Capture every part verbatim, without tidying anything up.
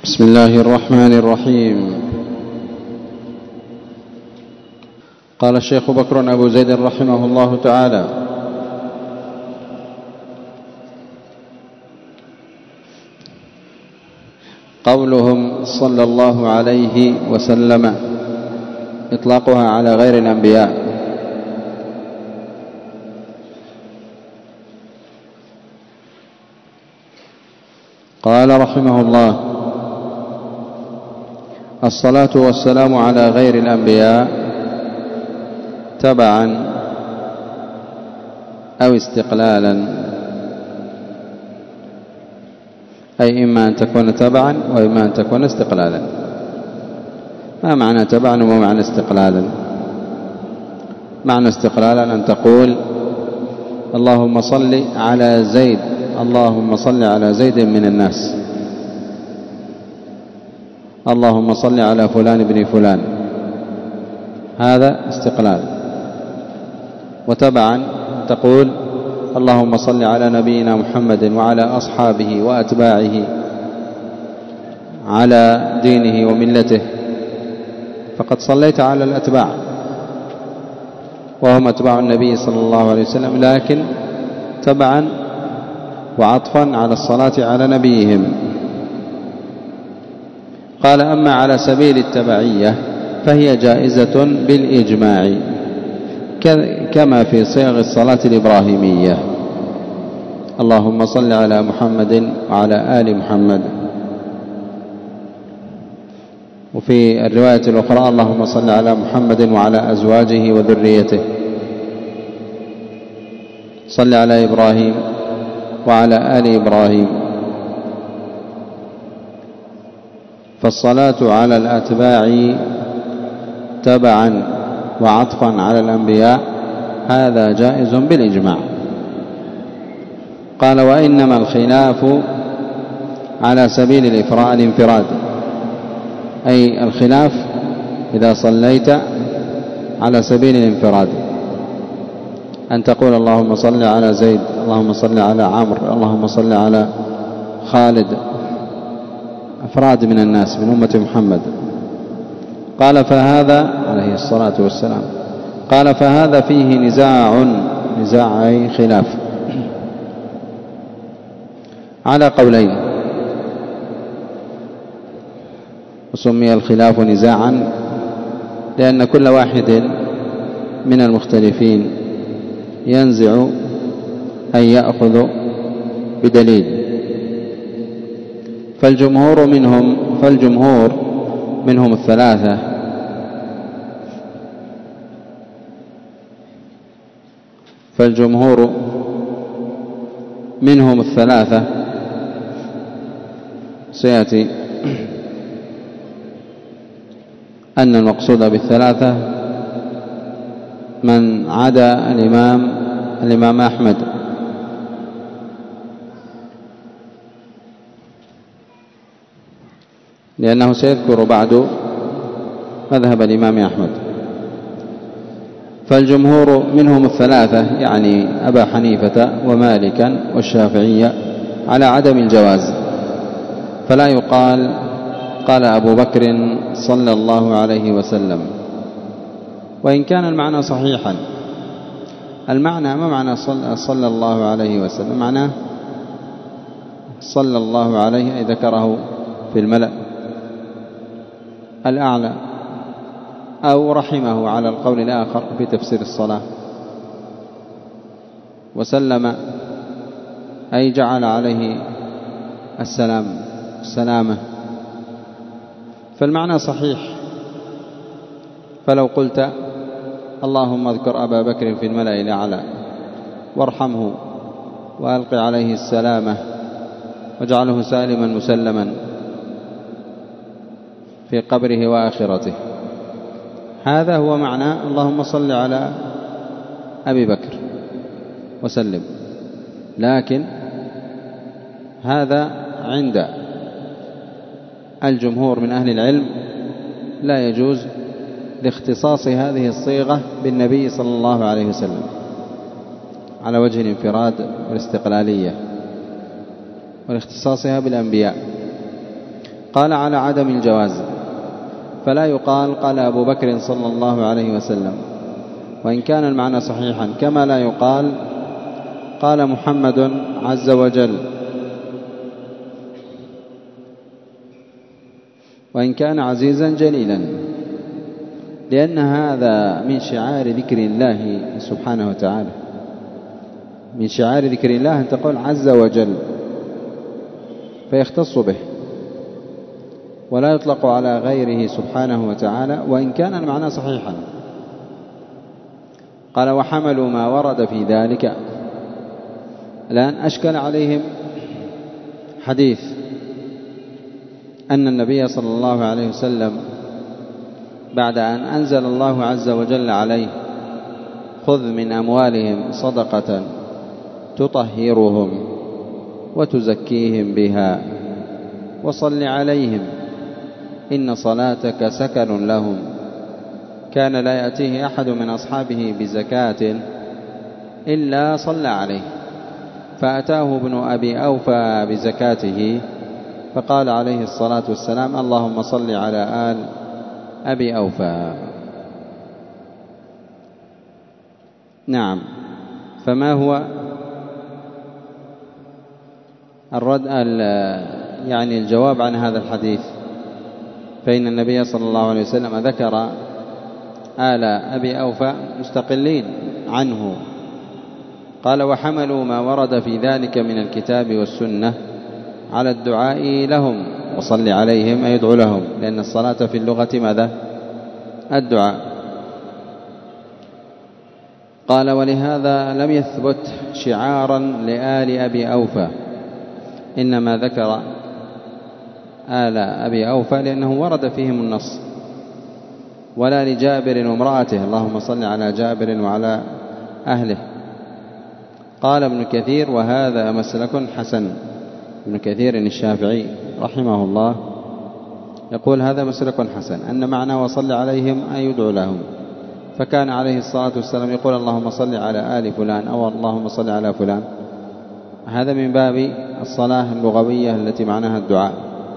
بسم الله الرحمن الرحيم. قال الشيخ بكر أبو زيد رحمه الله تعالى: قولهم صلى الله عليه وسلم إطلاقها على غير الأنبياء. قال رحمه الله: الصلاة والسلام على غير الأنبياء تبعا أو استقلالا، أي إما أن تكون تبعا وإما أن تكون استقلالا. ما معنى تبعا وما معنى استقلالا؟ معنى استقلالا أن تقول: اللهم صل على زيد، اللهم صل على زيد من الناس، اللهم صل على فلان بن فلان، هذا استقلال. وتبعا تقول: اللهم صل على نبينا محمد وعلى أصحابه وأتباعه على دينه وملته، فقد صليت على الأتباع وهم أتباع النبي صلى الله عليه وسلم، لكن تبعا وعطفا على الصلاة على نبيهم. قال: أما على سبيل التبعية فهي جائزة بالإجماع، كما في صيغ الصلاة الإبراهيمية: اللهم صل على محمد وعلى آل محمد. وفي الرواية الأخرى: اللهم صل على محمد وعلى أزواجه وذريته. صل على إبراهيم وعلى آل إبراهيم. فالصلاة على الأتباع تبعا وعطفا على الأنبياء هذا جائز بالإجماع. قال: وإنما الخلاف على سبيل الانفراد، أي الخلاف إذا صليت على سبيل الانفراد، أن تقول: اللهم صل على زيد، اللهم صل على عمرو، اللهم صل على خالد، أفراد من الناس من أمة محمد. قال: فهذا عليه الصلاة والسلام قال: فهذا فيه نزاع، نزاع أي خلاف، على قولين. وسمي الخلاف نزاعا لأن كل واحد من المختلفين ينزع أن يأخذ بدليل. فالجمهور منهم فالجمهور منهم الثلاثة فالجمهور منهم الثلاثة سيأتي أن المقصود بالثلاثة من عدا الإمام الإمام أحمد، لأنه سيذكر بعد مذهب الإمام أحمد. فالجمهور منهم الثلاثة يعني أبا حنيفة ومالكا والشافعية على عدم الجواز، فلا يقال قال أبو بكر صلى الله عليه وسلم، وإن كان المعنى صحيحا. المعنى ما معنى صلى, صلى الله عليه وسلم؟ معناه صلى الله عليه أي ذكره في الملأ الأعلى، أو رحمه على القول الآخر في تفسير الصلاة. وسلم أي جعل عليه السلام السلامة، فالمعنى صحيح. فلو قلت: اللهم اذكر أبا بكر في الملأ الأعلى وارحمه وألق عليه السلامة واجعله سالما مسلما في قبره وآخرته، هذا هو معنى اللهم صل على أبي بكر وسلم. لكن هذا عند الجمهور من أهل العلم لا يجوز لاختصاص هذه الصيغة بالنبي صلى الله عليه وسلم على وجه الانفراد والاستقلالية، والاختصاصها بالأنبياء. قال على عدم الجواز، فلا يقال قال أبو بكر صلى الله عليه وسلم، وإن كان المعنى صحيحا، كما لا يقال قال محمد عز وجل، وإن كان عزيزا جليلا، لأن هذا من شعار ذكر الله سبحانه وتعالى. من شعار ذكر الله أن تقول عز وجل، فيختص به ولا يطلق على غيره سبحانه وتعالى، وإن كان المعنى صحيحا. قال وحملوا ما ورد في ذلك. الآن أشكل عليهم حديث أن النبي صلى الله عليه وسلم بعد أن أنزل الله عز وجل عليه خذ من أموالهم صدقة تطهرهم وتزكيهم بها وصل عليهم إن صلاتك سكن لهم، كان لا يأتيه أحد من أصحابه بزكاة إلا صلى عليه، فأتاه ابن أبي أوفى بزكاته فقال عليه الصلاة والسلام اللهم صل على آل أبي أوفى. نعم. فما هو الرد يعني الجواب عن هذا الحديث؟ فإن النبي صلى الله عليه وسلم ذكر آل أبي أوفى مستقلين عنه. قال وحملوا ما ورد في ذلك من الكتاب والسنة على الدعاء لهم وصل عليهم أي يدعو لهم، لأن الصلاة في اللغة ماذا؟ الدعاء. قال ولهذا لم يثبت شعارا لآل أبي أوفى، إنما ذكر آل أبي أوفى لأنه ورد فيهم النص، ولا لجابر وامرأته اللهم صل على جابر وعلى أهله. قال ابن كثير وهذا مسلك حسن. ابن كثير الشافعي رحمه الله يقول هذا مسلك حسن، أن معنى وصل عليهم أن يدعو لهم، فكان عليه الصلاة والسلام يقول اللهم صل على آل فلان أو اللهم صل على فلان. هذا من باب الصلاة اللغوية التي معناها الدعاء.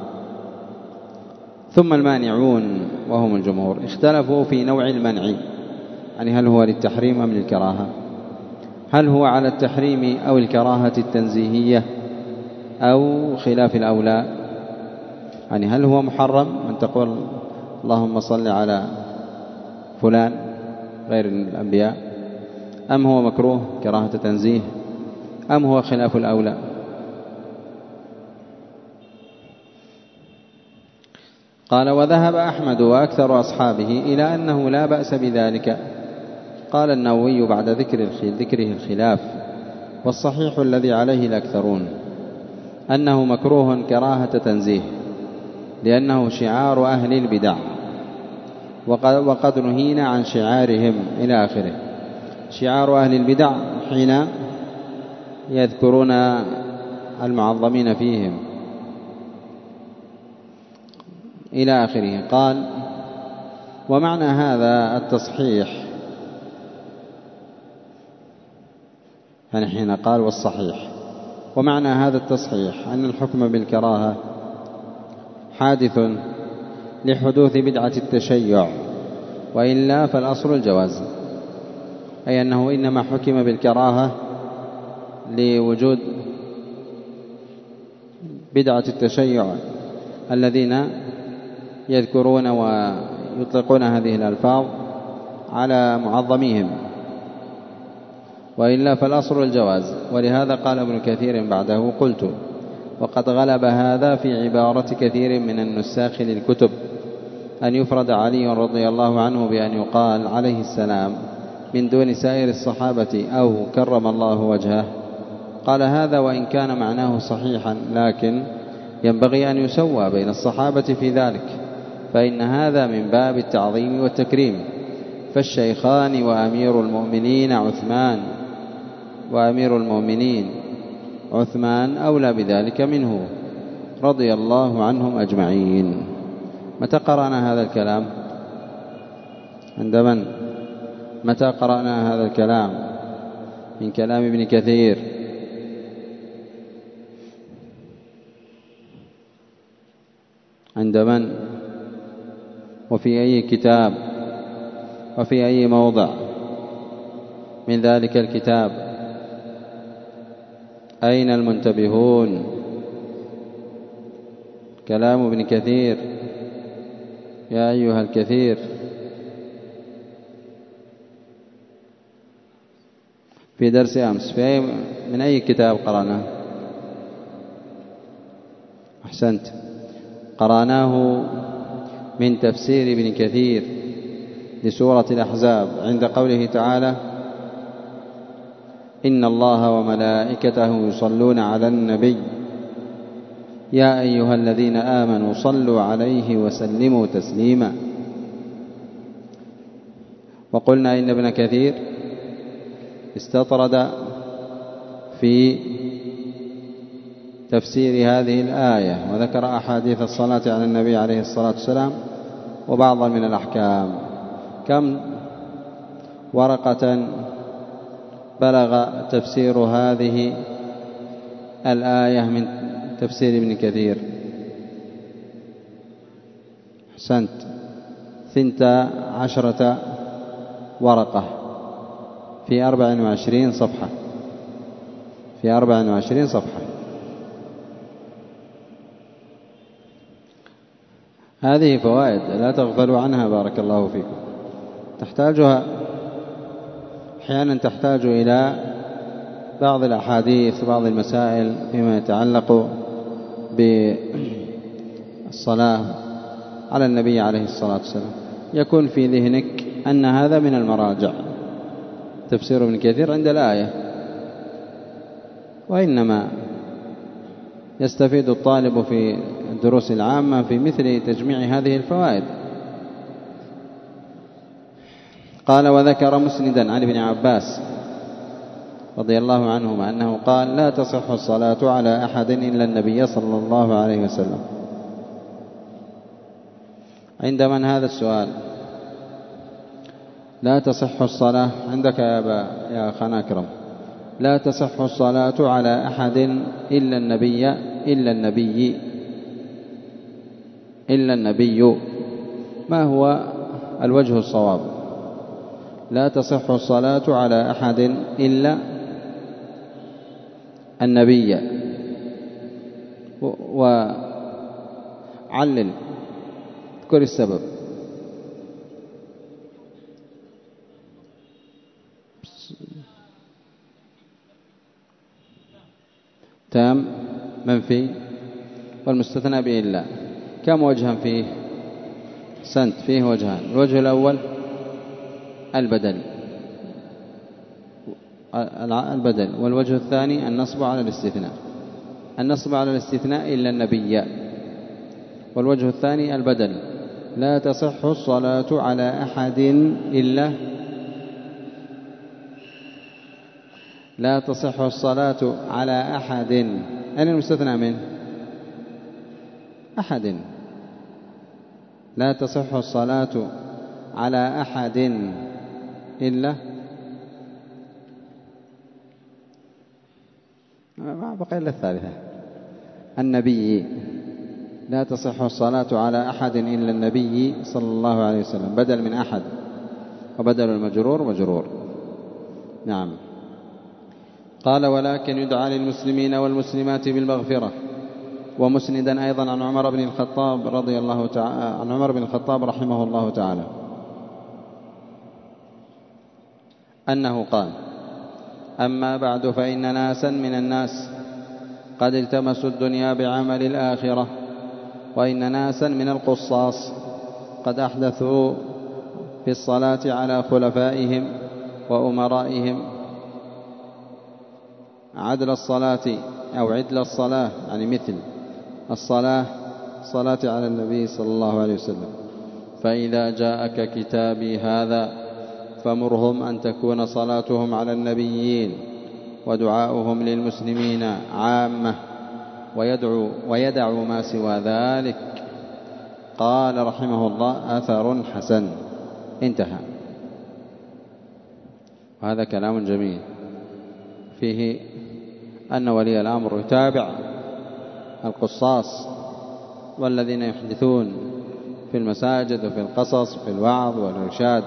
ثم المانعون وهم الجمهور اختلفوا في نوع المنع، يعني هل هو للتحريم أم للكراهة؟ هل هو على التحريم أو الكراهة التنزيهية أو خلاف الأولى؟ يعني هل هو محرم أن تقول اللهم صل على فلان غير الأنبياء، أم هو مكروه كراهة تنزيه، أم هو خلاف الأولى؟ قال وذهب أحمد وأكثر أصحابه إلى أنه لا بأس بذلك. قال النووي بعد ذكر ذكره الخلاف، والصحيح الذي عليه الأكثرون أنه مكروه كراهة تنزيه، لأنه شعار أهل البدع، وقد نهينا عن شعارهم إلى آخره. شعار أهل البدع حين يذكرون المعظمين فيهم إلى آخره. قال ومعنى هذا التصحيح، يعني حين قال والصحيح، ومعنى هذا التصحيح أن الحكم بالكراهة حادث لحدوث بدعة التشيع، وإلا فالأصل الجواز، أي أنه إنما حكم بالكراهة لوجود بدعة التشيع الذين يذكرون ويطلقون هذه الألفاظ على معظميهم، وإلا فالأصل الجواز. ولهذا قال ابن كثير بعده قلت وقد غلب هذا في عبارة كثير من النساخ للكتب أن يفرد علي رضي الله عنه بأن يقال عليه السلام من دون سائر الصحابة أو كرم الله وجهه. قال هذا وإن كان معناه صحيحا، لكن ينبغي أن يسوى بين الصحابة في ذلك، فإن هذا من باب التعظيم والتكريم. فالشيخان وأمير المؤمنين عثمان وأمير المؤمنين عثمان أولى بذلك منه رضي الله عنهم أجمعين. متى قرأنا هذا الكلام؟ عند من؟ متى قرأنا هذا الكلام؟ من كلام ابن كثير. عند من وفي أي كتاب وفي أي موضع من ذلك الكتاب؟ أين المنتبهون؟ كلام ابن كثير. يا أيها الكثير، في درس أمس في أي من أي كتاب قرأناه؟ أحسنت، قرأناه من تفسير ابن كثير لسورة الأحزاب عند قوله تعالى: إن الله وملائكته يصلون على النبي يا أيها الذين آمنوا صلوا عليه وسلموا تسليما. وقلنا إن ابن كثير استطرد في تفسير هذه الآية وذكر أحاديث الصلاة على النبي عليه الصلاة والسلام وبعضا من الأحكام. كم ورقة بلغ تفسير هذه الآية من تفسير ابن كثير؟ أحسنت، ثنتا عشرة ورقة في أربع وعشرين صفحة في أربع وعشرين صفحة. هذه فوائد لا تغفلوا عنها بارك الله فيكم، تحتاجها أحيانا، تحتاج إلى بعض الأحاديث وبعض المسائل فيما يتعلق بالصلاة على النبي عليه الصلاة والسلام، يكون في ذهنك أن هذا من المراجع تفسير ابن كثير عند الآية، وإنما يستفيد الطالب في الدروس العامة في مثل تجميع هذه الفوائد. قال: وذكر مسندا عن ابن عباس رضي الله عنهما أنه قال: لا تصح الصلاة على أحد إلا النبي صلى الله عليه وسلم. عند من هذا السؤال؟ لا تصح الصلاة عندك يا أبا يا أخانا أكرم. لا تصح الصلاة على أحد إلا النبي إلا النبي إلا النبي. ما هو الوجه الصواب؟ لا تصح الصلاة على أحد إلا النبي. وعلل اذكر السبب. تام، منفي، والمستثنى بإلا. كم وجها فيه؟ سنت فيه وجهان. الوجه الأول البدل البدل والوجه الثاني النصب على الاستثناء. النصب على الاستثناء إلا النبي، والوجه الثاني البدل. لا تصح الصلاة على أحد إلا لا تصح الصلاة على أحد. أين المستثنى منه؟ أحد. لا تصح الصلاة على أحد إلا ما بقي إلا الثالثة النبي. لا تصح الصلاة على أحد إلا النبي صلى الله عليه وسلم، بدل من أحد، وبدل المجرور مجرور. نعم. قال: ولكن يدعى للمسلمين والمسلمات بالمغفرة. ومسندا أيضا عن عمر بن الخطاب رضي الله تعالى عن عمر بن الخطاب رحمه الله تعالى أنه قال: أما بعد فإن ناسا من الناس قد التمسوا الدنيا بعمل الآخرة، وإن ناسا من القصاص قد أحدثوا في الصلاة على خلفائهم وأمرائهم عدل الصلاة أو عدل الصلاة، يعني مثل الصلاة الصلاة على النبي صلى الله عليه وسلم. فإذا جاءك كتابي هذا فمرهم أن تكون صلاتهم على النبيين ودعاؤهم للمسلمين عامة، ويدعو ويدعوا ما سوى ذلك. قال رحمه الله: أثر حسن. انتهى. وهذا كلام جميل فيه أن ولي الأمر يتابع القصاص والذين يحدثون في المساجد وفي القصص وفي الوعظ والإرشاد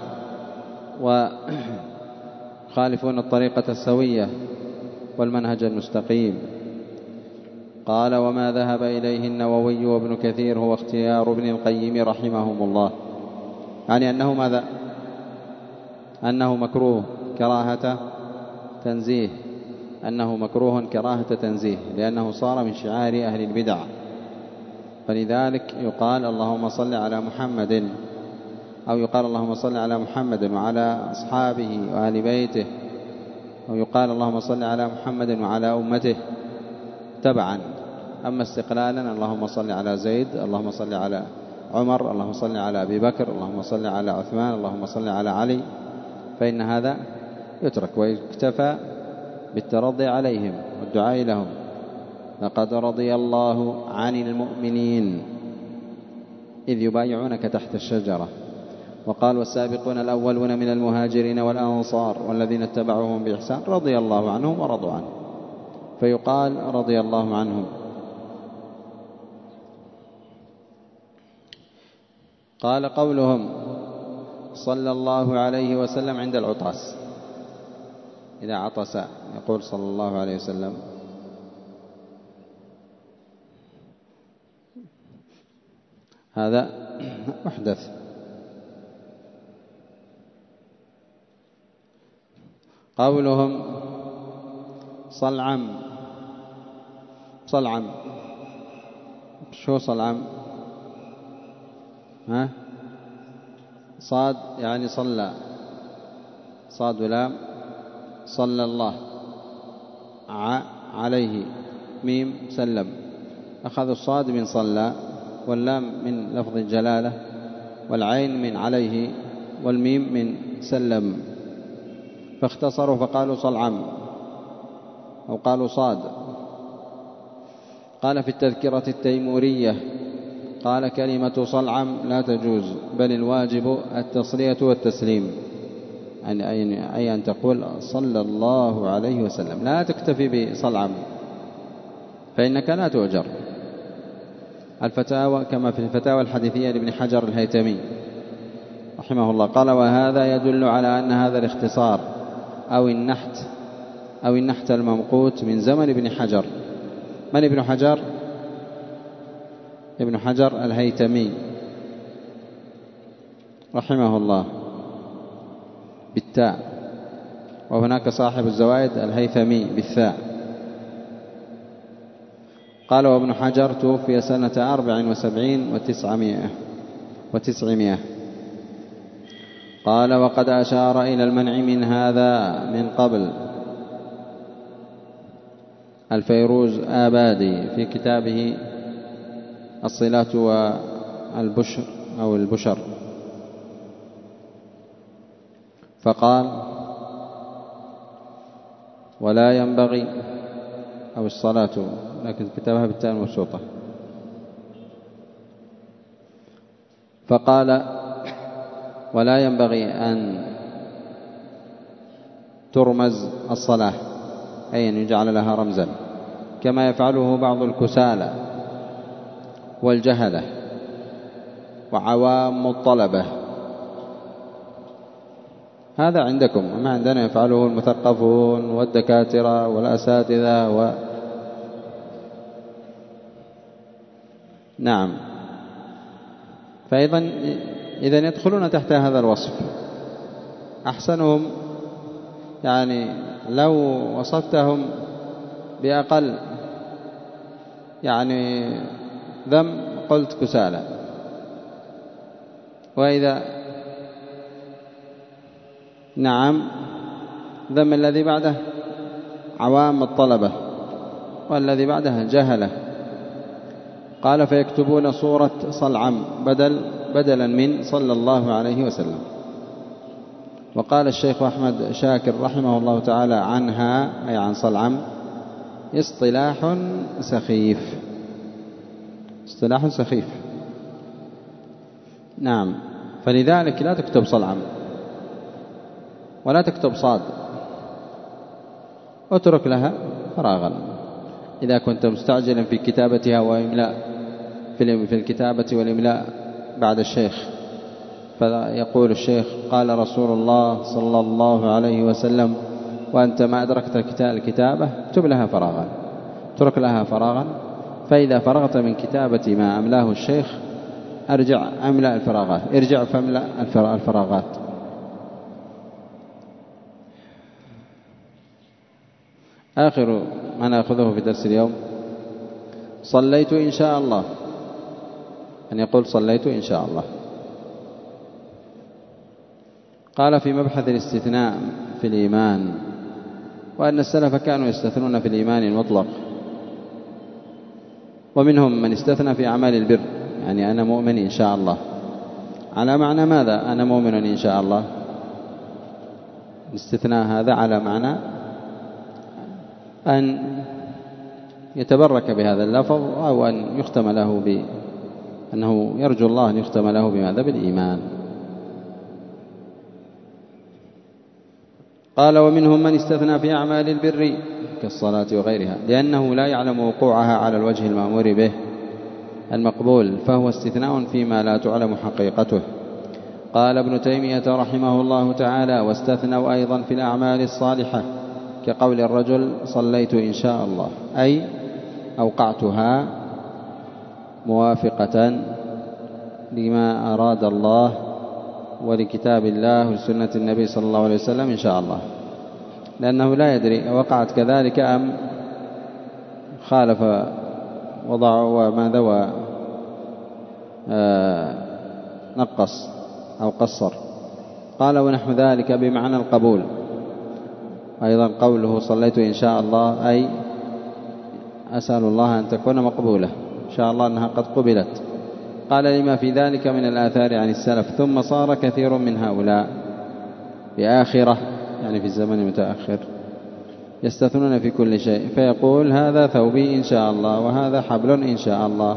وخالفون الطريقة السوية والمنهج المستقيم. قال: وما ذهب إليه النووي وابن كثير هو اختيار ابن القيم رحمهم الله، يعني أنه ماذا؟ أنه مكروه كراهة تنزيه، أنه مكروه كراهة تنزيه، لأنه صار من شعار أهل البدع، فلذلك يقال اللهم صل على محمد، أو يقال اللهم صل على محمد وعلى أصحابه وآل بيته، أو يقال اللهم صل على محمد وعلى أمته تبعا. أما استقلالا اللهم صل على زيد، اللهم صل على عمر، اللهم صل على أبي بكر، اللهم صل على عثمان، اللهم صل على علي، فإن هذا يترك ويكتفى بالترضي عليهم والدعاء لهم. لقد رضي الله عن المؤمنين إذ يبايعونك تحت الشجرة. وقال: والسابقون الأولون من المهاجرين والأنصار والذين اتبعوهم بإحسان رضي الله عنهم ورضوا عنه، فيقال رضي الله عنهم. قال: قولهم صلى الله عليه وسلم عند العطاس، إذا عطس يقول صلى الله عليه وسلم، هذا محدث. قولهم صلعم، صلعم شو صلعم؟ ها؟ صاد يعني صلى، صاد ولام، صلى الله، ع عليه، ميم سلم. أخذوا الصاد من صلى، واللام من لفظ الجلالة، والعين من عليه، والميم من سلم، فاختصروا فقالوا صلعم أو قالوا صاد. قال في التذكرة التيمورية: قال: كلمة صلعم لا تجوز، بل الواجب التصلية والتسليم، أي أن تقول صلى الله عليه وسلم، لا تكتفي بصلعم فإنك لا تؤجر. الفتاوى كما في الفتاوى الحديثية لابن حجر الهيتمي رحمه الله، قال: وهذا يدل على أن هذا الاختصار أو النحت أو النحت الممقوت من زمن ابن حجر. من ابن حجر؟ ابن حجر الهيتمي رحمه الله بالتاء، وهناك صاحب الزوائد الهيثمي بالثاء. قال: وابن حجر توفي سنة أربع وسبعين وتسعمائة وتسعمائة. قال: وقد أشار إلى المنع من هذا من قبل الفيروز آبادي في كتابه الصلات والبشر أو البشر، فقال: ولا ينبغي، أو الصلاة، لكن كتابها بالتاء المبسوطة، فقال: ولا ينبغي أن ترمز الصلاة، أي أن يجعل لها رمزا، كما يفعله بعض الكسالى والجهلة وعوام الطلبة. هذا عندكم، ما عندنا يفعله المثقفون والدكاترة والأساتذة و... نعم. فأيضا إذا يدخلون تحت هذا الوصف. أحسنهم يعني لو وصفتهم بأقل يعني ذم قلت كسالى، وإذا نعم ذم الذي بعده عوام الطلبة، والذي بعده جهلة. قال: فيكتبون صورة صلعم بدل بدلا من صلى الله عليه وسلم. وقال الشيخ أحمد شاكر رحمه الله تعالى عنها، أي عن صلعم: اصطلاح سخيف، اصطلاح سخيف. نعم. فلذلك لا تكتب صلعم ولا تكتب صاد، اترك لها فراغا إذا كنت مستعجلا في كتابتها وإملاء في الكتابة والإملاء بعد الشيخ، فيقول الشيخ قال رسول الله صلى الله عليه وسلم وأنت ما أدركت الكتابة اكتب لها فراغا، اترك لها فراغا، فإذا فرغت من كتابة ما أملاه الشيخ أرجع أملأ الفراغات، ارجع فاملأ الفراغات. آخر ما نأخذه في درس اليوم صليت إن شاء الله، أن يقول صليت إن شاء الله. قال في مبحث الاستثناء في الإيمان، وأن السلف كانوا يستثنون في الإيمان المطلق، ومنهم من استثنى في أعمال البر، يعني أنا مؤمن إن شاء الله. على معنى ماذا أنا مؤمن إن شاء الله؟ الاستثناء هذا على معنى أن يتبرك بهذا اللفظ، أو أن يختم له بأنه يرجو الله أن يختم له بماذا؟ بالإيمان. قال ومنهم من استثنى في أعمال البر كالصلاة وغيرها، لأنه لا يعلم وقوعها على الوجه المأمور به المقبول، فهو استثناء فيما لا تعلم حقيقته. قال ابن تيمية رحمه الله تعالى واستثنوا أيضا في الأعمال الصالحة كقول الرجل صليت إن شاء الله، أي أوقعتها موافقة لما أراد الله ولكتاب الله وسنة النبي صلى الله عليه وسلم إن شاء الله، لأنه لا يدري وقعت كذلك أم خالف وضع وماذا ونقص أو قصر. قال ونحو ذلك بمعنى القبول. أيضا قوله صليت إن شاء الله أي أسأل الله أن تكون مقبولة، إن شاء الله أنها قد قبلت. قال لما في ذلك من الآثار عن السلف. ثم صار كثير من هؤلاء بآخرة، يعني في الزمن المتأخر، يستثنون في كل شيء، فيقول هذا ثوبي إن شاء الله، وهذا حبل إن شاء الله.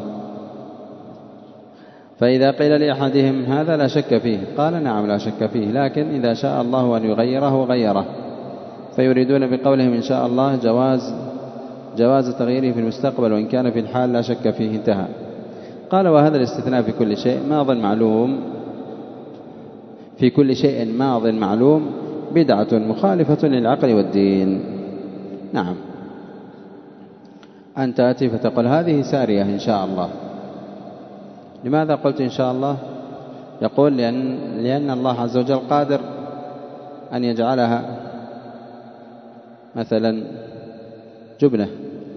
فإذا قيل لأحدهم هذا لا شك فيه، قال نعم لا شك فيه، لكن إذا شاء الله أن يغيره غيره. فيريدون بقولهم إن شاء الله جواز جواز تغييره في المستقبل، وإن كان في الحال لا شك فيه، انتهى. قال وهذا الاستثناء في كل شيء ماض معلوم في كل شيء ماض معلوم بدعة مخالفة للعقل والدين. نعم، أن تأتي فتقول هذه سارية إن شاء الله. لماذا قلت إن شاء الله؟ يقول لأن, لأن الله عز وجل قادر أن يجعلها مثلا جبنة،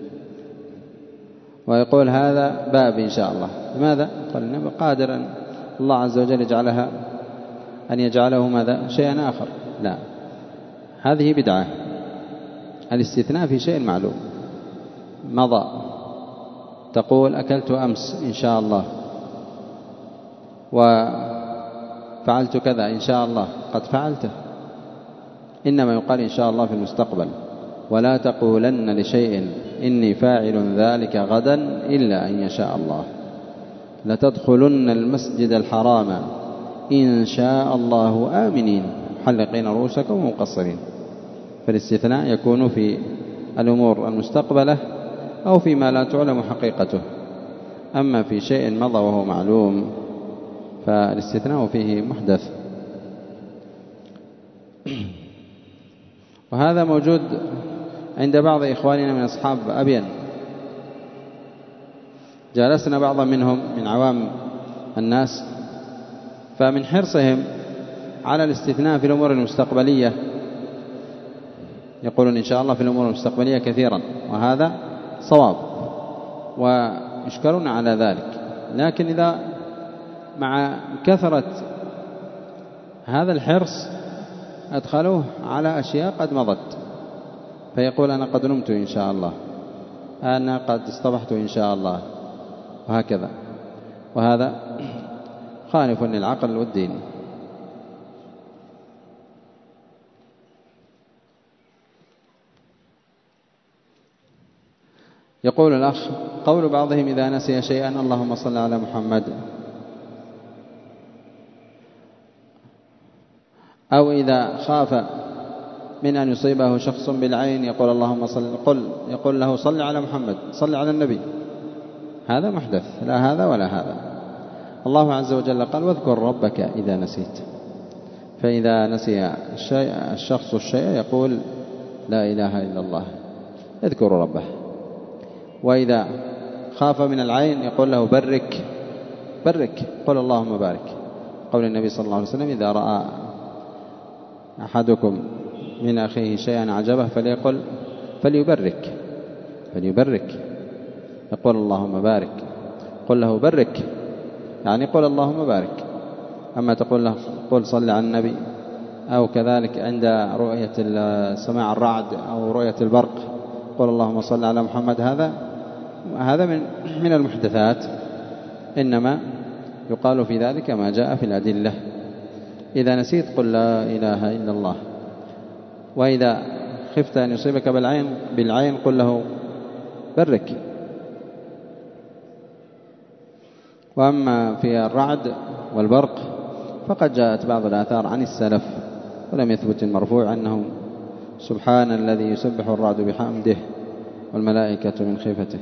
ويقول هذا باب إن شاء الله. لماذا؟ قال قادر أن الله عز وجل يجعلها أن يجعله ماذا؟ شيئا آخر. لا، هذه بدعة. الاستثناء في شيء معلوم مضى، تقول أكلت أمس إن شاء الله، وفعلت كذا إن شاء الله، قد فعلته. إنما يقال إن شاء الله في المستقبل. ولا تقولن لشيء إني فاعل ذلك غدا إلا أن يشاء الله. لتدخلن المسجد الحرام إن شاء الله آمنين محلقين رؤوسكم ومقصرين. فالاستثناء يكون في الأمور المستقبلة أو فيما لا تعلم حقيقته. أما في شيء مضى وهو معلوم فالاستثناء فيه محدث. وهذا موجود عند بعض إخواننا من أصحاب أبين. جالسنا بعضا منهم من عوام الناس، فمن حرصهم على الاستثناء في الأمور المستقبلية يقولون إن شاء الله في الأمور المستقبلية كثيرا، وهذا صواب ويشكرون على ذلك. لكن إذا مع كثرة هذا الحرص أدخلوه على أشياء قد مضت، فيقول أنا قد نمت إن شاء الله، أنا قد اصطبحت إن شاء الله، وهكذا. وهذا خالف للعقل والدين. يقول الأخ قول بعضهم إذا نسي شيئا اللهم صل على محمد، أو إذا خاف من أن يصيبه شخص بالعين يقول اللهم صل، قل يقول له صل على محمد، صل على النبي. هذا محدث، لا هذا ولا هذا. الله عز وجل قال واذكر ربك إذا نسيت، فإذا نسي الشيء الشخص الشيء يقول لا إله إلا الله، يذكر ربه. وإذا خاف من العين يقول له برك برك، قل اللهم بارك. قول النبي صلى الله عليه وسلم إذا رأى أحدكم من أخيه شيئا أعجبه فليقل فليبرك فليبرك يقول اللهم بارك. قل له برك يعني قل اللهم بارك. أما تقول له قل صل على النبي، أو كذلك عند رؤية سماع الرعد أو رؤية البرق قل اللهم صل على محمد، هذا هذا من من المحدثات. إنما يقال في ذلك ما جاء في الأدلة. إذا نسيت قل لا إله إلا الله. وإذا خفت أن يصيبك بالعين بالعين قل له برك. وأما في الرعد والبرق فقد جاءت بعض الآثار عن السلف ولم يثبت المرفوع أنه سبحان الذي يسبح الرعد بحمده والملائكة من خيفته.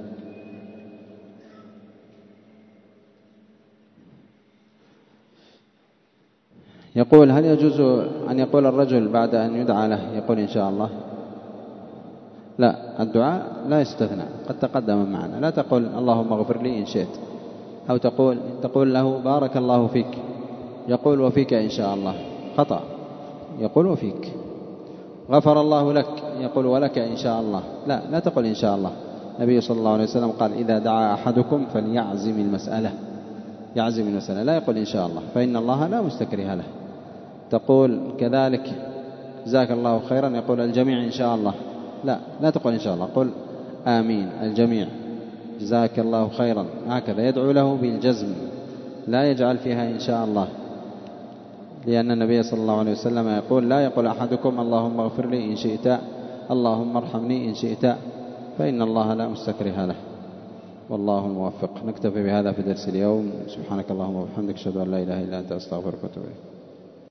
يقول هل يجوز أن يقول الرجل بعد أن يدعى له يقول إن شاء الله؟ لا، الدعاء لا يستثنى، قد تقدم معنا. لا تقول اللهم اغفر لي إن شئت، أو تقول تقول له بارك الله فيك، يقول وفيك إن شاء الله، خطأ. يقول وفيك. غفر الله لك، يقول ولك إن شاء الله. لا لا تقول إن شاء الله. النبي صلى الله عليه وسلم قال إذا دعا أحدكم فليعزم المسألة، يعزم المسألة، لا يقول إن شاء الله، فإن الله لا مستكره له. تقول كذلك جزاك الله خيرا، يقول الجميع إن شاء الله. لا لا تقول إن شاء الله، قل آمين الجميع جزاك الله خيرا، هكذا يدعو له بالجزم، لا يجعل فيها إن شاء الله. لأن النبي صلى الله عليه وسلم يقول لا يقول أحدكم اللهم اغفر لي إن شئت، اللهم ارحمني إن شئت، فإن الله لا مستكره له. والله الموفق. نكتفي بهذا في درس اليوم. سبحانك اللهم وبحمدك، أشهد أن لا إله إلا أنت، أستغفرك وأتوب إليك.